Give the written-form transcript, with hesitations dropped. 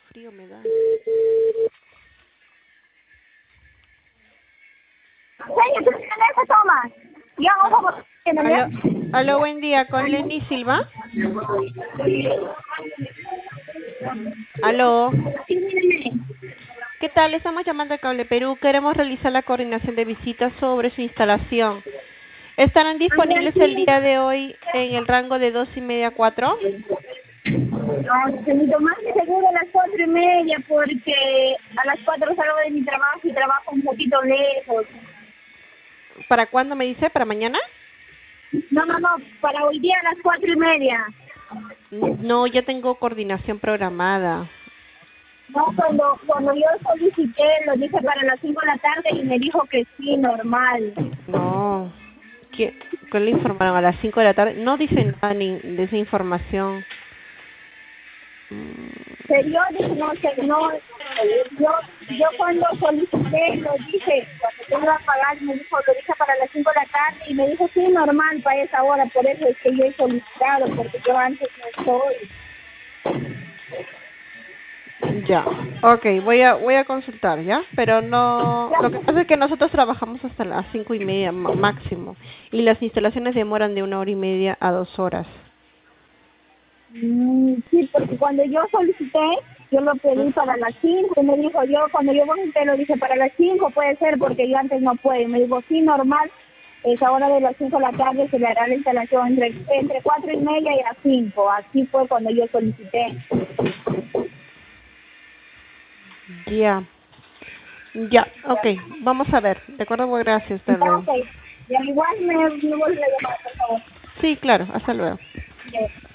frío me da. Aló, Aló, buen día, con Lenny Silva. Aló, ¿qué tal? Estamos llamando a Cable Perú. Queremos realizar la coordinación de visitas sobre su instalación. ¿Estarán disponibles el día de hoy en el rango de 2:30 a 4? No, señorito, más que seguro a las 4:30 porque a las 4 salgo de mi trabajo y trabajo un poquito lejos. ¿Para cuándo me dice? ¿Para mañana? No, para hoy día a las 4:30. No, ya tengo coordinación programada. No, cuando yo solicité, lo dije para las 5 de la tarde y me dijo que sí, normal. No. ¿Qué le informaron a las 5 de la tarde? No dicen nada ni de esa información. Periódico, no sé, no. Yo cuando solicité, lo dije, cuando yo iba a pagar, me dijo, lo dije para las 5 de la tarde y me dijo, sí, normal para esa hora, por eso es que yo he solicitado, porque yo antes no estoy. Ya, okay, voy a consultar, ¿ya? Pero no, lo que pasa es que nosotros trabajamos hasta las 5:30 máximo y las instalaciones demoran de 1 hora y media a 2 horas. Sí, porque cuando yo solicité, yo lo pedí para las 5 y me dijo, cuando yo solicité lo dije para las 5 puede ser porque yo antes no puedo. Y me dijo, sí, normal, esa hora de las 5 de la tarde se le hará la instalación entre 4:30 y las 5. Así fue cuando yo solicité. Ya, ya, okay, vamos a ver, de acuerdo, gracias, hasta luego. Entonces, ya igual me vuelve a llamar, por favor. Sí, claro, hasta luego. Ya.